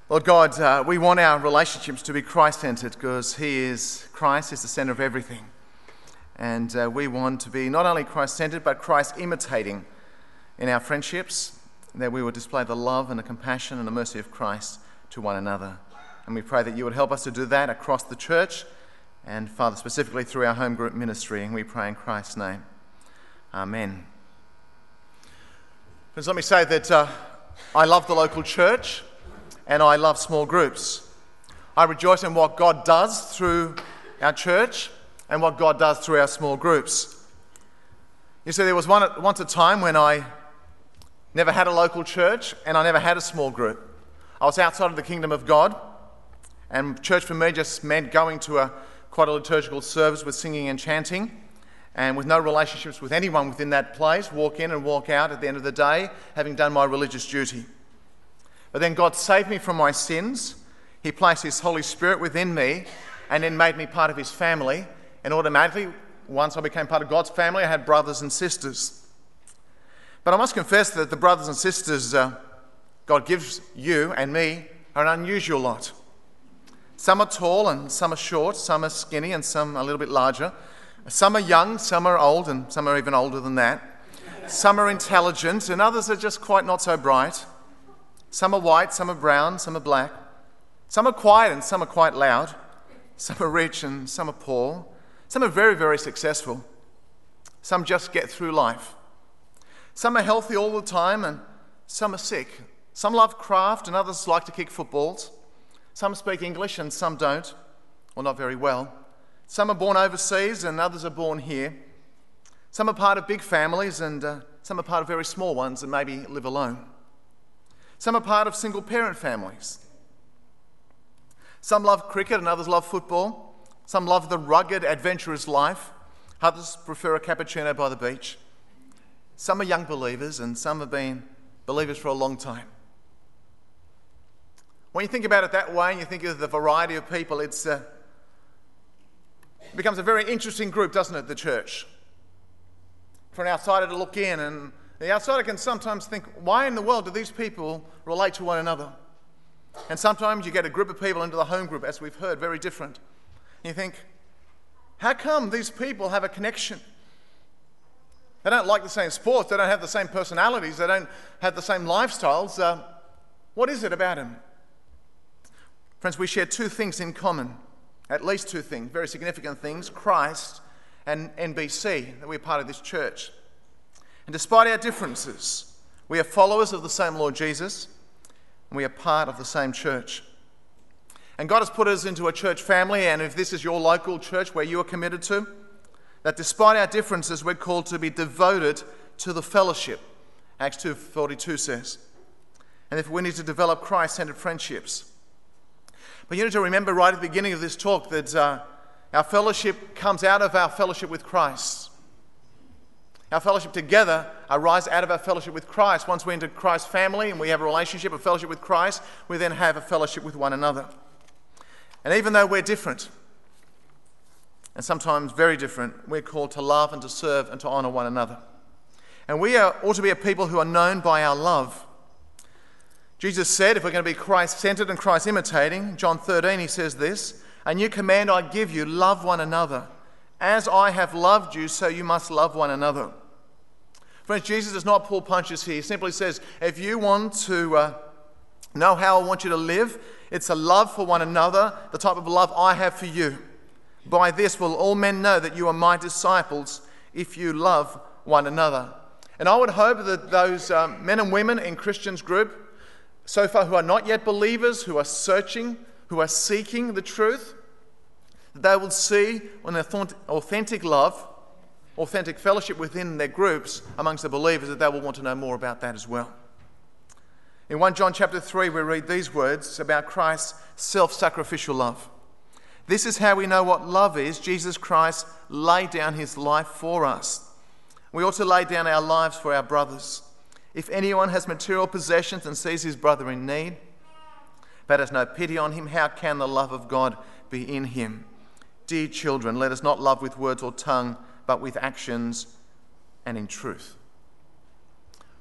Lord God, we want our relationships to be Christ-centered because Christ is the center of everything. And we want to be not only Christ-centered but Christ-imitating in our friendships, that we will display the love and the compassion and the mercy of Christ to one another. And we pray that you would help us to do that across the church and, Father, specifically through our home group ministry. And we pray in Christ's name. Amen. Friends, let me say that I love the local church and I love small groups. I rejoice in what God does through our church and what God does through our small groups. You see, there was once a time when I never had a local church and I never had a small group. I was outside of the kingdom of God, and church for me just meant going to quite a liturgical service with singing and chanting, and with no relationships with anyone within that place, walk in and walk out at the end of the day, having done my religious duty. But then God saved me from my sins. He placed His Holy Spirit within me and then made me part of His family. And automatically, once I became part of God's family, I had brothers and sisters. But I must confess that the brothers and sisters God gives you and me are an unusual lot. Some are tall and some are short, some are skinny and some a little bit larger. Some are young, some are old, and some are even older than that. Some are intelligent and others are just quite not so bright. Some are white, some are brown, some are black. Some are quiet and some are quite loud. Some are rich and some are poor. Some are very, very successful. Some just get through life. Some are healthy all the time and some are sick. Some love craft and others like to kick footballs. Some speak English and some don't, or not very well. Some are born overseas and others are born here. Some are part of big families and some are part of very small ones and maybe live alone. Some are part of single-parent families. Some love cricket and others love football. Some love the rugged, adventurous life. Others prefer a cappuccino by the beach. Some are young believers and some have been believers for a long time. When you think about it that way and you think of the variety of people, it becomes a very interesting group, doesn't it, the church? For an outsider to look in, and the outsider can sometimes think, why in the world do these people relate to one another? And sometimes you get a group of people into the home group, as we've heard, very different. And you think, how come these people have a connection? They don't like the same sports, they don't have the same personalities, they don't have the same lifestyles. What is it about them? Friends, we share two things in common, at least two things, very significant things: Christ and NBC, that we're part of this church. And despite our differences, we are followers of the same Lord Jesus, and we are part of the same church. And God has put us into a church family, and if this is your local church where you are committed to, that despite our differences, we're called to be devoted to the fellowship, Acts 2:42 says. And if we need to develop Christ-centered friendships. But you need to remember right at the beginning of this talk that our fellowship comes out of our fellowship with Christ. Our fellowship together arises out of our fellowship with Christ. Once we're into Christ's family and we have a relationship, a fellowship with Christ, we then have a fellowship with one another. And even though we're different, and sometimes very different, we're called to love and to serve and to honour one another. And we ought to be a people who are known by our love. Jesus said, if we're going to be Christ-centered and Christ-imitating, John 13, he says this, "A new command I give you, love one another. As I have loved you, so you must love one another." Friends, Jesus does not pull punches here. He simply says, if you want to know how I want you to live, it's a love for one another, the type of love I have for you. By this will all men know that you are my disciples, if you love one another. And I would hope that those men and women in Christian's group, so far who are not yet believers, who are searching, who are seeking the truth, that they will see an authentic love, authentic fellowship within their groups amongst the believers, that they will want to know more about that as well. In 1 John chapter 3, we read these words about Christ's self-sacrificial love. "This is how we know what love is. Jesus Christ laid down his life for us. We ought to lay down our lives for our brothers. If anyone has material possessions and sees his brother in need, but has no pity on him, how can the love of God be in him? Dear children, let us not love with words or tongue, but with actions and in truth."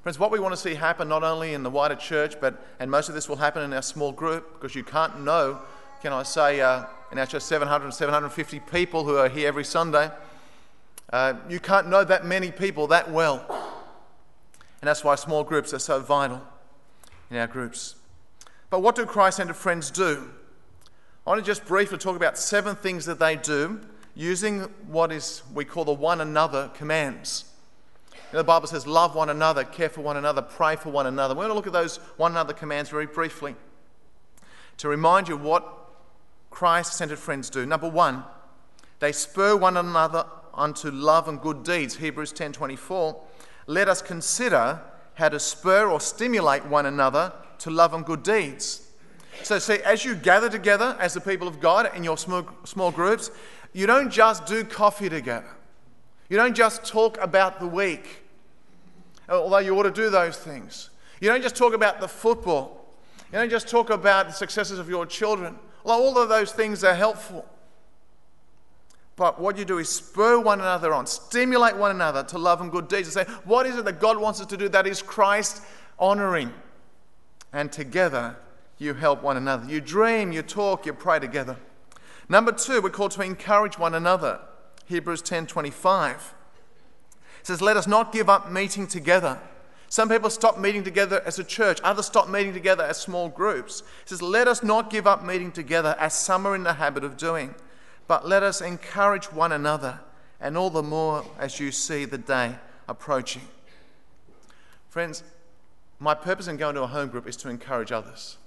Friends, what we want to see happen not only in the wider church, and most of this will happen in our small group, because you can't know, can I say, in our church 750 people who are here every Sunday, you can't know that many people that well. And that's why small groups are so vital in our groups. But what do Christ-centered friends do? I want to just briefly talk about 7 things that they do using what we call the one another commands. The Bible says, love one another, care for one another, pray for one another. We're going to look at those one another commands very briefly to remind you what Christ-centered friends do. Number 1, they spur one another unto love and good deeds. Hebrews 10:24. Let us consider how to spur or stimulate one another to love and good deeds. So see, as you gather together as the people of God in your small groups, you don't just do coffee together. You don't just talk about the week, although you ought to do those things. You don't just talk about the football. You don't just talk about the successes of your children, although all of those things are helpful. But what you do is spur one another on, stimulate one another to love and good deeds, and say, what is it that God wants us to do that is Christ-honoring? And together, you help one another. You dream, you talk, you pray together. Number 2, we're called to encourage one another. Hebrews 10:25. It says, let us not give up meeting together. Some people stop meeting together as a church. Others stop meeting together as small groups. It says, let us not give up meeting together as some are in the habit of doing, but let us encourage one another, and all the more as you see the day approaching. Friends, my purpose in going to a home group is to encourage others.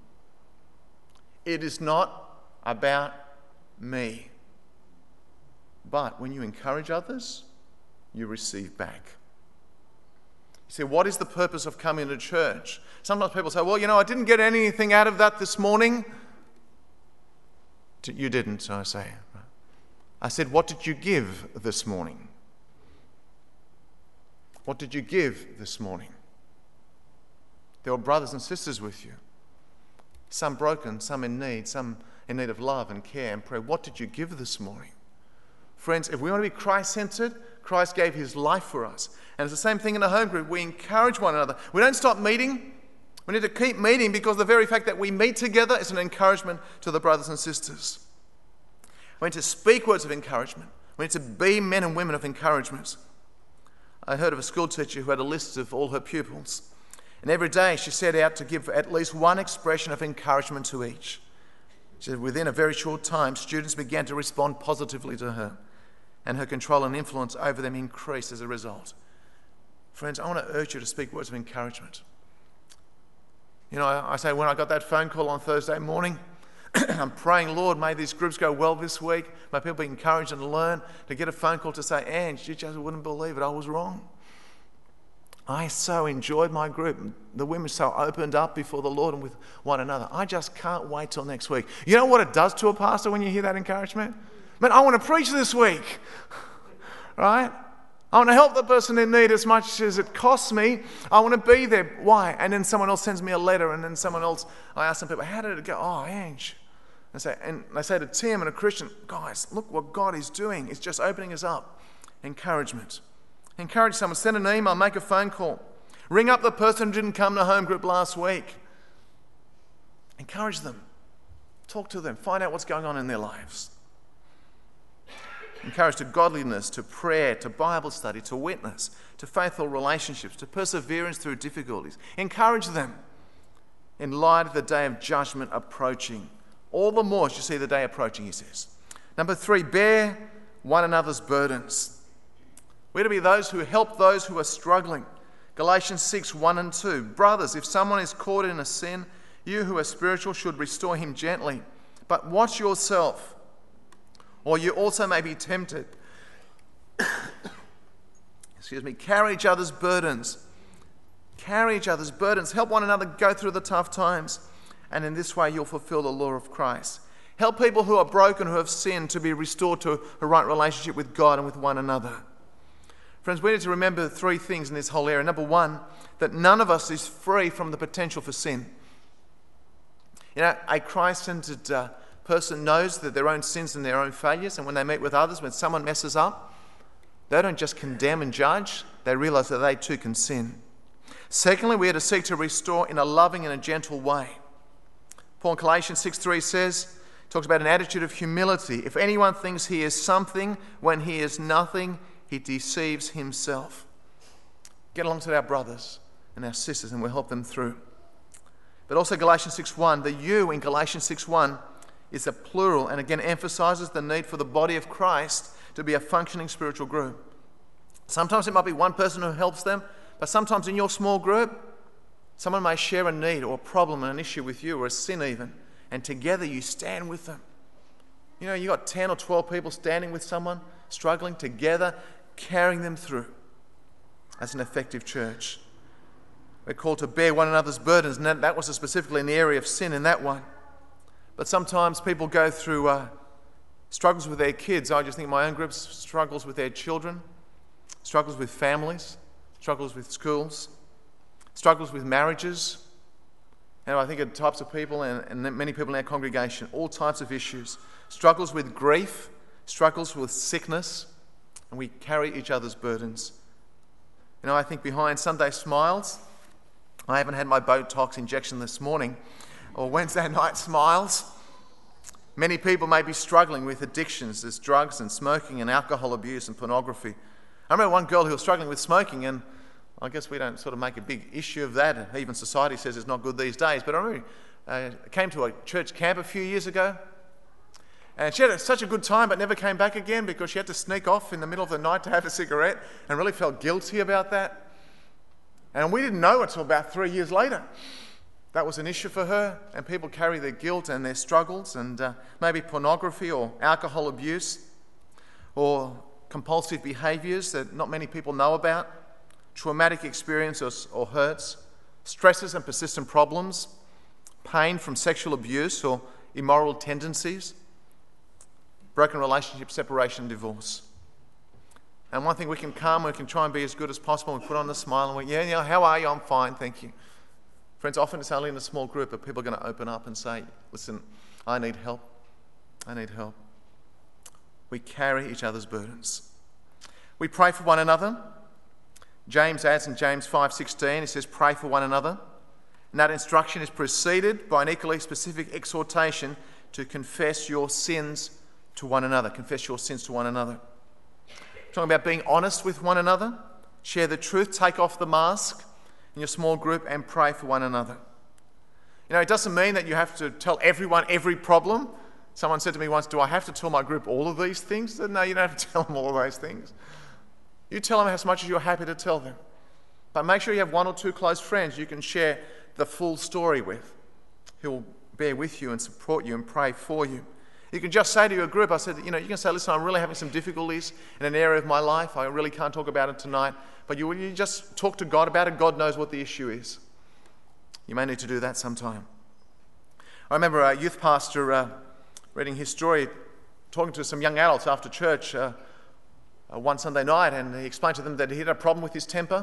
It is not about me. But when you encourage others, you receive back. You see, what is the purpose of coming to church? Sometimes people say, well, I didn't get anything out of that this morning. You didn't, so I say. I said, what did you give this morning? What did you give this morning? There were brothers and sisters with you. Some broken, some in need of love and care and prayer. What did you give this morning? Friends, if we want to be Christ-centered, Christ gave his life for us. And it's the same thing in a home group. We encourage one another. We don't stop meeting. We need to keep meeting, because the very fact that we meet together is an encouragement to the brothers and sisters. We need to speak words of encouragement. We need to be men and women of encouragement. I heard of a school teacher who had a list of all her pupils. And every day she set out to give at least one expression of encouragement to each. She said within a very short time, students began to respond positively to her, and her control and influence over them increased as a result. Friends, I want to urge you to speak words of encouragement. I say when I got that phone call on Thursday morning, I'm praying, Lord, may these groups go well this week. May people be encouraged and learn. To get a phone call to say, Ange, you just wouldn't believe it, I was wrong. I so enjoyed my group. The women so opened up before the Lord and with one another. I just can't wait till next week. You know what it does to a pastor when you hear that encouragement? Man, I want to preach this week, right? I want to help the person in need as much as it costs me. I want to be there. Why? And then someone else sends me a letter, and then someone else, I ask some people, how did it go? Oh, Ange. And they say to Tim and a Christian, guys, look what God is doing. It's just opening us up. Encouragement. Encourage someone. Send an email, make a phone call. Ring up the person who didn't come to home group last week. Encourage them. Talk to them. Find out what's going on in their lives. Encourage to godliness, to prayer, to Bible study, to witness, to faithful relationships, to perseverance through difficulties. Encourage them in light of the day of judgment approaching. All the more as you see the day approaching, he says. Number 3, bear one another's burdens. We're to be those who help those who are struggling. Galatians 6:1-2. Brothers, if someone is caught in a sin, you who are spiritual should restore him gently. But watch yourself, or you also may be tempted. Carry each other's burdens. Carry each other's burdens. Help one another go through the tough times. And in this way, you'll fulfill the law of Christ. Help people who are broken, who have sinned, to be restored to a right relationship with God and with one another. Friends, we need to remember 3 things in this whole area. Number 1, that none of us is free from the potential for sin. A Christ-centered person knows that their own sins and their own failures, and when they meet with others, when someone messes up, they don't just condemn and judge, they realise that they too can sin. Secondly, we are to seek to restore in a loving and a gentle way. Paul in Galatians 6:3 says, talks about an attitude of humility. If anyone thinks he is something when he is nothing, he deceives himself. Get alongside our brothers and our sisters and we'll help them through. But also Galatians 6:1, the you in Galatians 6:1 is a plural and again emphasizes the need for the body of Christ to be a functioning spiritual group. Sometimes it might be one person who helps them, but sometimes in your small group, someone may share a need or a problem and an issue with you or a sin even, and together you stand with them. You know, you got 10 or 12 people standing with someone, struggling together, carrying them through as an effective church. We're called to bear one another's burdens, and that was specifically in the area of sin in that one. But sometimes people go through struggles with their kids. I just think my own group struggles with their children, struggles with families, struggles with schools, struggles with marriages. And I think of types of people and many people in our congregation, all types of issues. Struggles with grief, struggles with sickness, and we carry each other's burdens. You know, I think behind Sunday smiles, I haven't had my Botox injection this morning, or Wednesday night smiles. Many people may be struggling with addictions. There's drugs and smoking and alcohol abuse and pornography. I remember one girl who was struggling with smoking, and I guess we don't sort of make a big issue of that. Even society says it's not good these days. But I remember I came to a church camp a few years ago, and she had such a good time but never came back again because she had to sneak off in the middle of the night to have a cigarette and really felt guilty about that. And we didn't know until about 3 years later. That was an issue for her, and people carry their guilt and their struggles, and maybe pornography or alcohol abuse or compulsive behaviours that not many people know about, traumatic experiences or hurts, stresses and persistent problems, pain from sexual abuse or immoral tendencies, broken relationships, separation, divorce. And one thing we can try and be as good as possible and put on a smile and yeah, how are you? I'm fine, thank you. Friends, often it's only in a small group that people are going to open up and say, listen, I need help. I need help. We carry each other's burdens. We pray for one another. James adds in James 5:16, he says, pray for one another. And that instruction is preceded by an equally specific exhortation to confess your sins to one another. Confess your sins to one another. We're talking about being honest with one another. Share the truth. Take off the mask in your small group and pray for one another. You know, it doesn't mean that you have to tell everyone every problem. Someone said to me once, do I have to tell my group all of these things? I said, no, you don't have to tell them all of those things. You tell them as much as you're happy to tell them. But make sure you have one or two close friends you can share the full story with, who will bear with you and support you and pray for you. You can just say to your group, I said, you can say, listen, I'm really having some difficulties in an area of my life. I really can't talk about it tonight. But you just talk to God about it. God knows what the issue is. You may need to do that sometime. I remember a youth pastor reading his story, talking to some young adults after church one Sunday night, and he explained to them that he had a problem with his temper.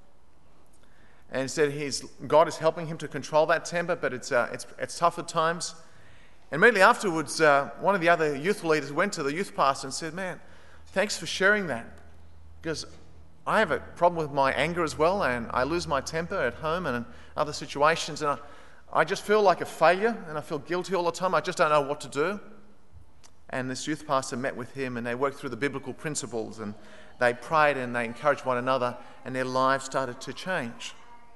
And he said God is helping him to control that temper, but it's tough at times. And immediately afterwards, one of the other youth leaders went to the youth pastor and said, man, thanks for sharing that, because I have a problem with my anger as well, and I lose my temper at home and in other situations, and I just feel like a failure, and I feel guilty all the time. I just don't know what to do. And this youth pastor met with him, and they worked through the biblical principles, and they prayed and they encouraged one another, and their lives started to change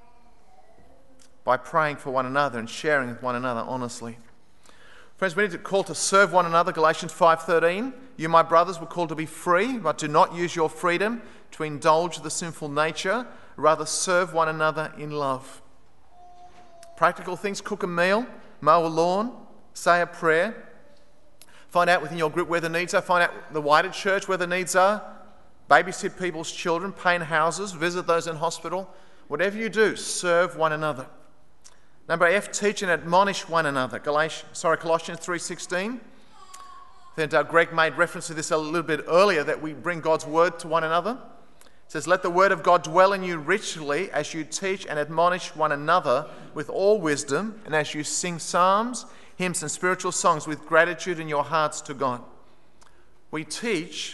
by praying for one another and sharing with one another honestly. Friends, we need to call to serve one another. Galatians 5:13, you, my brothers, were called to be free, but do not use your freedom to indulge the sinful nature. Rather, serve one another in love. Practical things: cook a meal, mow a lawn, say a prayer. Find out within your group where the needs are. Find out the wider church where the needs are. Babysit people's children, paint houses, visit those in hospital. Whatever you do, serve one another. Number F, teach and admonish one another. Colossians 3:16. Then Greg made reference to this a little bit earlier, that we bring God's word to one another. It says, let the word of God dwell in you richly as you teach and admonish one another with all wisdom, and as you sing psalms, hymns and spiritual songs with gratitude in your hearts to God. We teach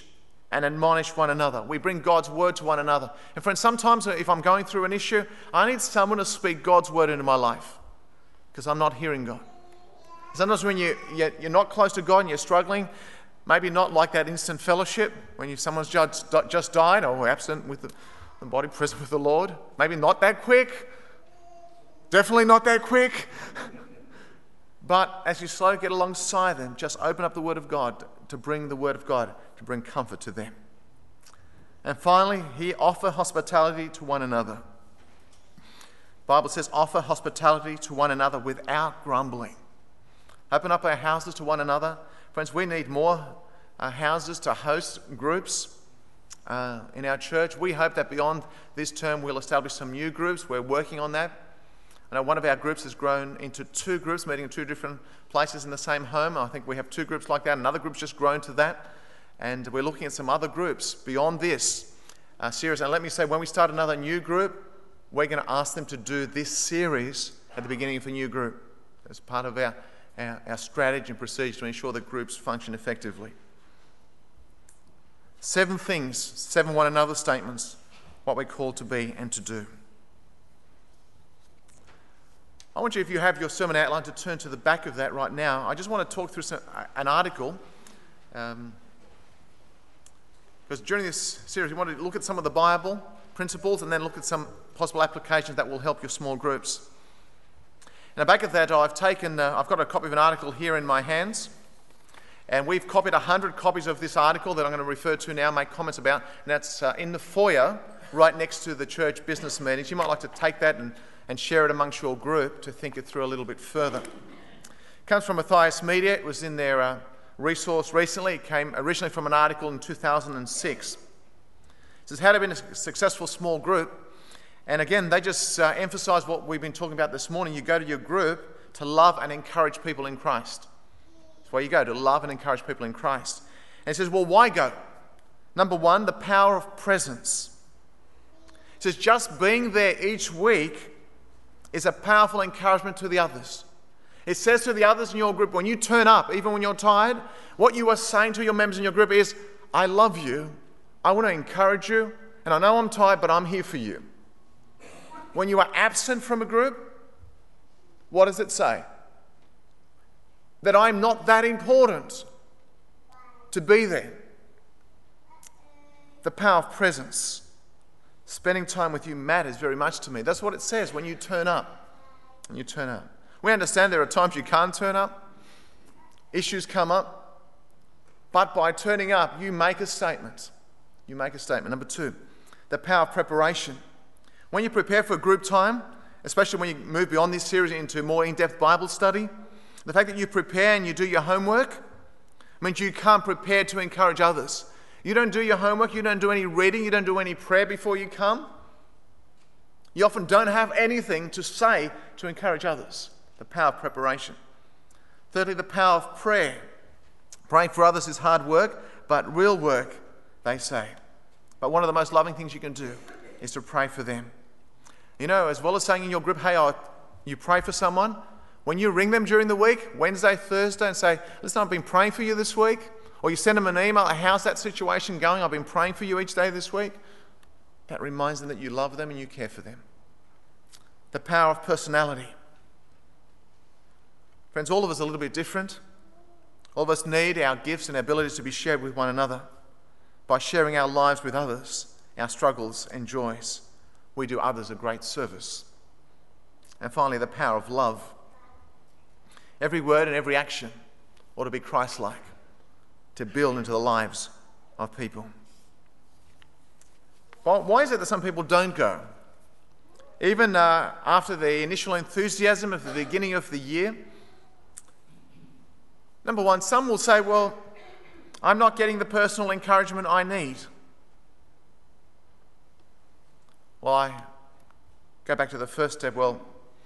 and admonish one another. We bring God's word to one another. And friends, sometimes if I'm going through an issue, I need someone to speak God's word into my life because I'm not hearing God. Sometimes when you're not close to God and you're struggling, maybe not like that instant fellowship when someone's just died or absent with the body present with the Lord. Maybe not that quick. Definitely not that quick. But as you slowly get alongside them, just open up the Word of God to bring the Word of God, to bring comfort to them. And finally, offer hospitality to one another. The Bible says, offer hospitality to one another without grumbling. Open up our houses to one another. Friends, we need more houses to host groups in our church. We hope that beyond this term we'll establish some new groups. We're working on that. I know one of our groups has grown into 2 groups, meeting in 2 different places in the same home. I think we have 2 groups like that. Another group's just grown to that. And we're looking at some other groups beyond this series. And let me say, when we start another new group, we're going to ask them to do this series at the beginning of a new group as part of our strategy and procedure to ensure that groups function effectively. 7 things, 7 one another statements, what we're called to be and to do. I want you, if you have your sermon outline, to turn to the back of that right now. I just want to talk through an article because during this series we want to look at some of the Bible principles and then look at some possible applications that will help your small groups. In the back of that, I've got a copy of an article here in my hands, and we've copied 100 copies of this article that I'm going to refer to now, make comments about, and that's in the foyer right next to the church business meetings. You might like to take that and share it amongst your group to think it through a little bit further. It comes from Matthias Media. It was in their resource recently. It came originally from an article in 2006. It says, how to be a successful small group. And again, they just emphasise what we've been talking about this morning. You go to your group to love and encourage people in Christ. That's where you go, to love and encourage people in Christ. And it says, well, why go? Number 1, the power of presence. It says, just being there each week is a powerful encouragement to the others. It says to the others in your group, when you turn up, even when you're tired, what you are saying to your members in your group is, I love you, I want to encourage you, and I know I'm tired, but I'm here for you. When you are absent from a group, what does it say? That I'm not that important to be there. The power of presence. Spending time with you matters very much to me. That's what it says when you turn up. When you turn up. We understand there are times you can't turn up. Issues come up. But by turning up, you make a statement. You make a statement. Number 2, the power of preparation. When you prepare for a group time, especially when you move beyond this series into more in-depth Bible study, the fact that you prepare and you do your homework means you can't prepare to encourage others. You don't do your homework, you don't do any reading, you don't do any prayer before you come. You often don't have anything to say to encourage others. The power of preparation. Thirdly, the power of prayer. Praying for others is hard work, but real work, they say. But one of the most loving things you can do is to pray for them. You know, as well as saying in your group, hey, you pray for someone, when you ring them during the week, Wednesday, Thursday, and say, listen, I've been praying for you this week, or you send them an email, how's that situation going? I've been praying for you each day this week. That reminds them that you love them and you care for them. The power of personality. Friends, all of us are a little bit different. All of us need our gifts and our abilities to be shared with one another. By sharing our lives with others, our struggles and joys, we do others a great service. And finally, the power of love. Every word and every action ought to be Christ-like, to build into the lives of people. Well, why is it that some people don't go? Even after the initial enthusiasm at the beginning of the year, number 1, some will say, well, I'm not getting the personal encouragement I need. Well, I go back to the first step. Well,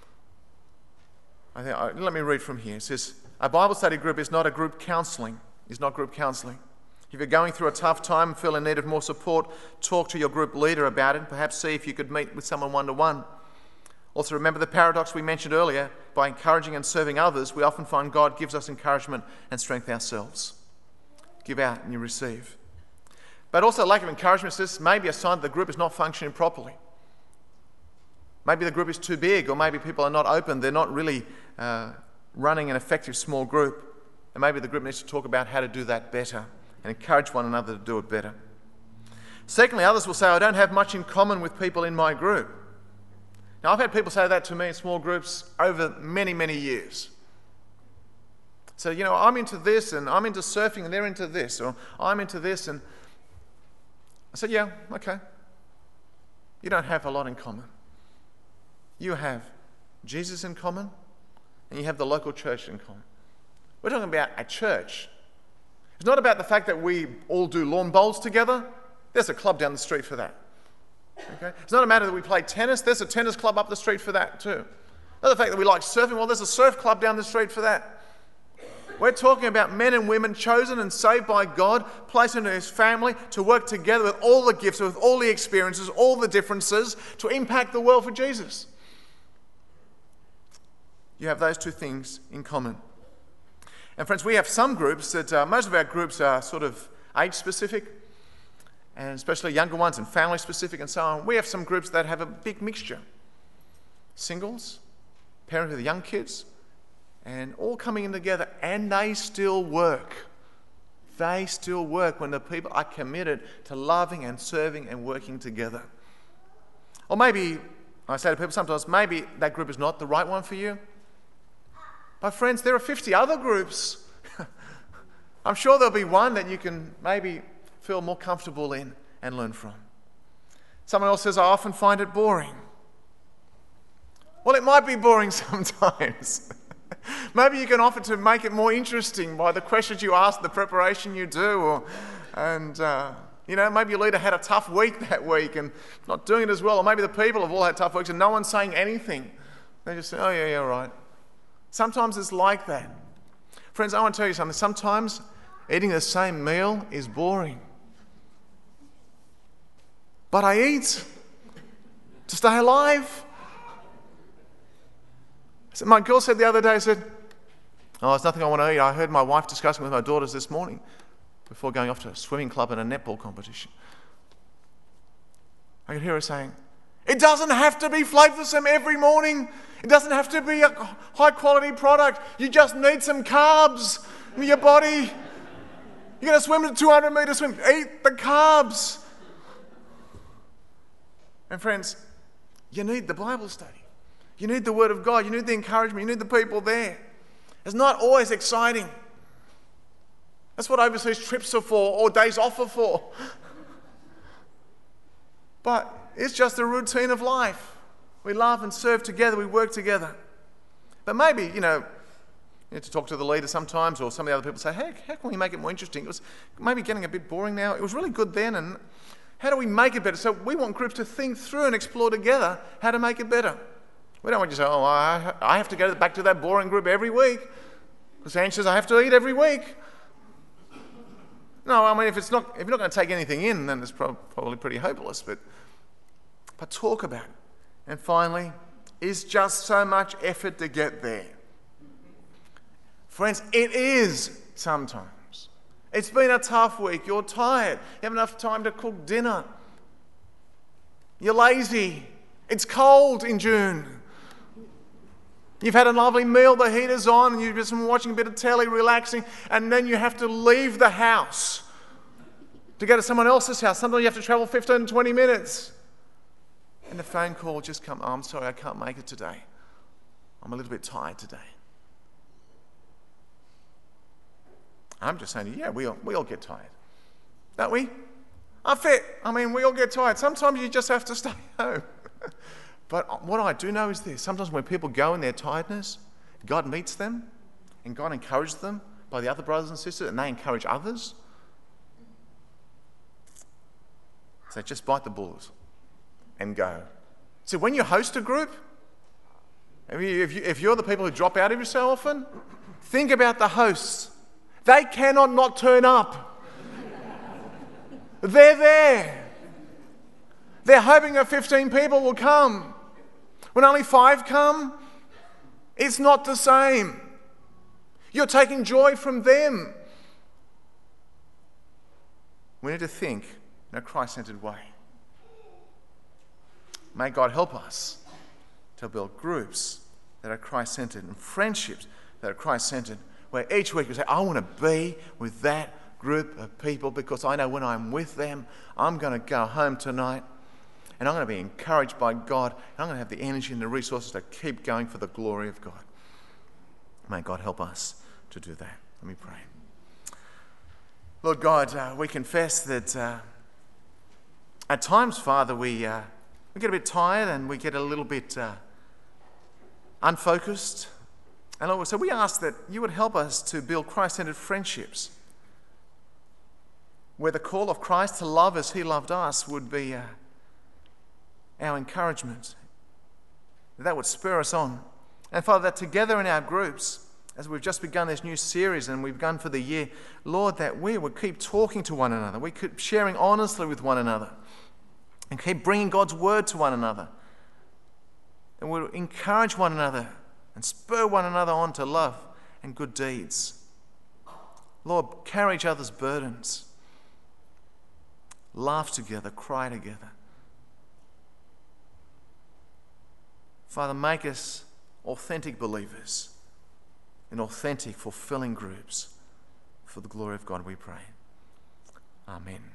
let me read from here. It says, a Bible study group is not a group counselling. It's not group counselling. If you're going through a tough time and feel in need of more support, talk to your group leader about it. Perhaps see if you could meet with someone one-to-one. Also, remember the paradox we mentioned earlier. By encouraging and serving others, we often find God gives us encouragement and strength ourselves. Give out and you receive. But also lack of encouragement is maybe a sign that the group is not functioning properly. Maybe the group is too big, or maybe people are not open. They're not really running an effective small group. And maybe the group needs to talk about how to do that better and encourage one another to do it better. Secondly, others will say, I don't have much in common with people in my group. Now, I've had people say that to me in small groups over many, many years. So, I'm into this, and I'm into surfing, and they're into this, or I'm into this, and I said, yeah, okay. You don't have a lot in common. You have Jesus in common, and you have the local church in common. We're talking about a church. It's not about the fact that we all do lawn bowls together. There's a club down the street for that. Okay? It's not a matter that we play tennis. There's a tennis club up the street for that too. Not the fact that we like surfing. Well, there's a surf club down the street for that. We're talking about men and women chosen and saved by God, placed into His family to work together with all the gifts, with all the experiences, all the differences to impact the world for Jesus. You have those two things in common. And friends, we have some groups that, most of our groups are sort of age-specific, and especially younger ones and family-specific and so on. We have some groups that have a big mixture. Singles, parents with young kids, and all coming in together, and they still work. They still work when the people are committed to loving and serving and working together. Or maybe, I say to people sometimes, maybe that group is not the right one for you. But friends, there are 50 other groups. I'm sure there'll be one that you can maybe feel more comfortable in and learn from. Someone else says, I often find it boring. Well, it might be boring sometimes. Maybe you can offer to make it more interesting by the questions you ask, the preparation you do, maybe your leader had a tough week that week and not doing it as well, or maybe the people have all had tough weeks and no one's saying anything. They just say, oh yeah, right. Sometimes it's like that. Friends, I want to tell you something. Sometimes eating the same meal is boring. But I eat to stay alive. So my girl said the other day, oh, there's nothing I want to eat. I heard my wife discussing with my daughters this morning before going off to a swimming club and a netball competition. I could hear her saying, it doesn't have to be flavoursome every morning. It doesn't have to be a high-quality product. You just need some carbs in your body. You're going to swim a 200-metre swim. Eat the carbs. And friends, you need the Bible study. You need the Word of God. You need the encouragement. You need the people there. It's not always exciting. That's what overseas trips are for, or days off are for. But it's just a routine of life. We love and serve together. We work together. But maybe, you need to talk to the leader sometimes, or some of the other people say, hey, how can we make it more interesting? It was maybe getting a bit boring now. It was really good then, and how do we make it better? So we want groups to think through and explore together how to make it better. We don't want you to say, I have to go back to that boring group every week because Ange says I have to eat every week. No, I mean, if you're not going to take anything in, then it's probably pretty hopeless. But talk about it. And finally, it's just so much effort to get there. Friends, it is sometimes. It's been a tough week. You're tired. You have enough time to cook dinner. You're lazy. It's cold in June. You've had a lovely meal, the heater's on, and you've just been watching a bit of telly, relaxing, and then you have to leave the house to go to someone else's house. Sometimes you have to travel 15 to 20 minutes. And the phone call just comes, I'm sorry, I can't make it today. I'm a little bit tired today. I'm just saying, yeah, we all get tired. Don't we? We all get tired. Sometimes you just have to stay home. But what I do know is this. Sometimes when people go in their tiredness, God meets them and God encourages them by the other brothers and sisters, and they encourage others. So just bite the bullet and go. So when you host a group, if you're the people who drop out every so often, think about the hosts. They cannot not turn up. They're there. They're hoping that 15 people will come. When only 5 come, it's not the same. You're taking joy from them. We need to think in a Christ-centered way. May God help us to build groups that are Christ-centered and friendships that are Christ-centered, where each week we say, I want to be with that group of people because I know when I'm with them, I'm going to go home tonight and I'm going to be encouraged by God and I'm going to have the energy and the resources to keep going for the glory of God. May God help us to do that. Let me pray. Lord God, we confess that at times, Father, we get a bit tired and we get a little bit unfocused. And Lord, so we ask that you would help us to build Christ-centered friendships where the call of Christ to love as he loved us would be our encouragement. That would spur us on. And Father, that together in our groups, as we've just begun this new series and we've begun for the year, Lord, that we would keep talking to one another. We keep sharing honestly with one another and keep bringing God's word to one another. And we'll encourage one another and spur one another on to love and good deeds. Lord, carry each other's burdens. Laugh together, cry together. Father, make us authentic believers in authentic, fulfilling groups. For the glory of God, we pray. Amen.